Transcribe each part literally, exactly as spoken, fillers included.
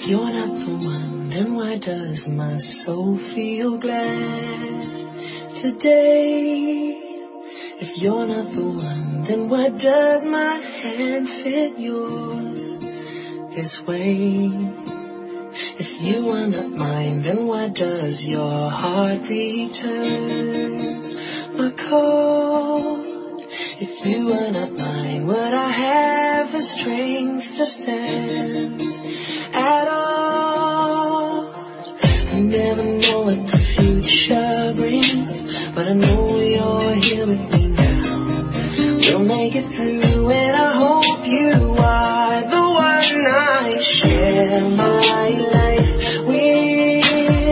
If you're not the one, then why does my soul feel glad today? If you're not the one, then why does my hand fit yours this way? If you are not mine, then why does your heart return my call? If you are not mine, would I have the strength to stand at all? I never know what the future brings, but I know you're here with me now. We'll make it through, and I hope you are the one I share my life with.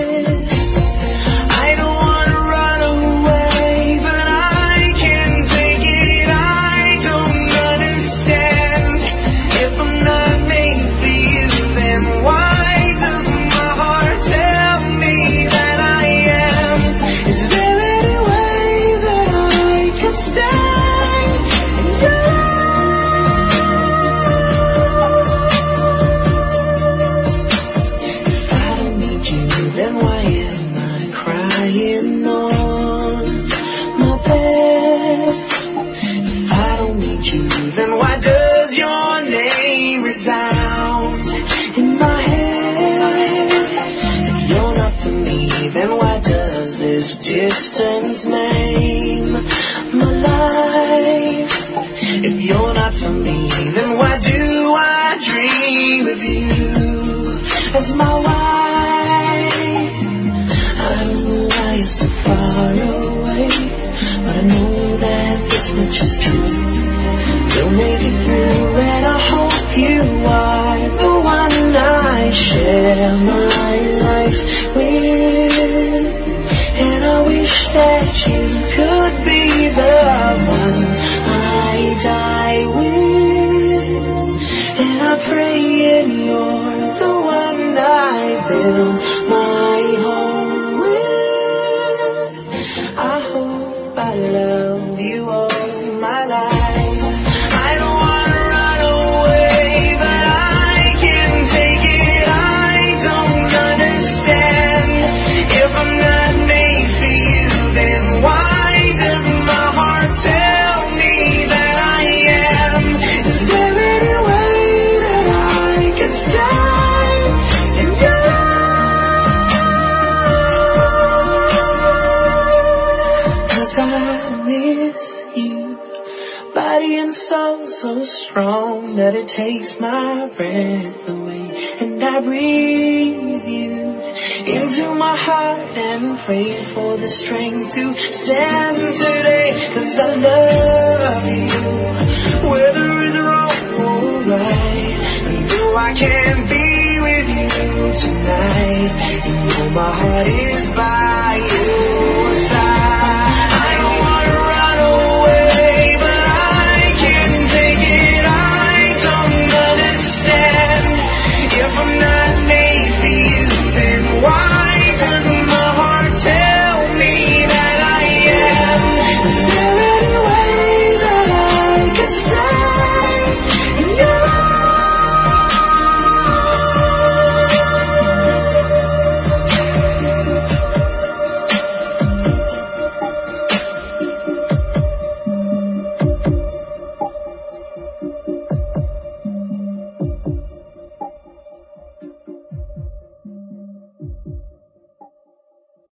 I don't want to run away, but I can't take it. I don't understand. If I'm not made for you, then why does my heart tell me that I am? Is there any way that I can stay in your life? If I don't need you, then why am I crying on my bed? If I don't need you, then why does your name resound in my head? If you're not for me, then why does this distance maim my life? If you're not for me, then why do I dream of you as my wife? I don't know why you're so far away, but I know that this much is true. We'll make it through, and I hope you are the one I share my life with. And I wish that you could be the one I die with. And I pray and you're the one I build my home with. I hope I love you all my life. I don't want to run away, but I can't take it. I don't understand. If I'm not made for you, then why does my heart tell me that I am? Is there any way that I can stay in your life? 'Cause I miss you, body and soul so strong that it takes my breath away. And I breathe you into my heart and pray for the strength to stand today. 'Cause I love you, whether it's wrong or right. And though I can't be with you tonight, you know my heart is by you.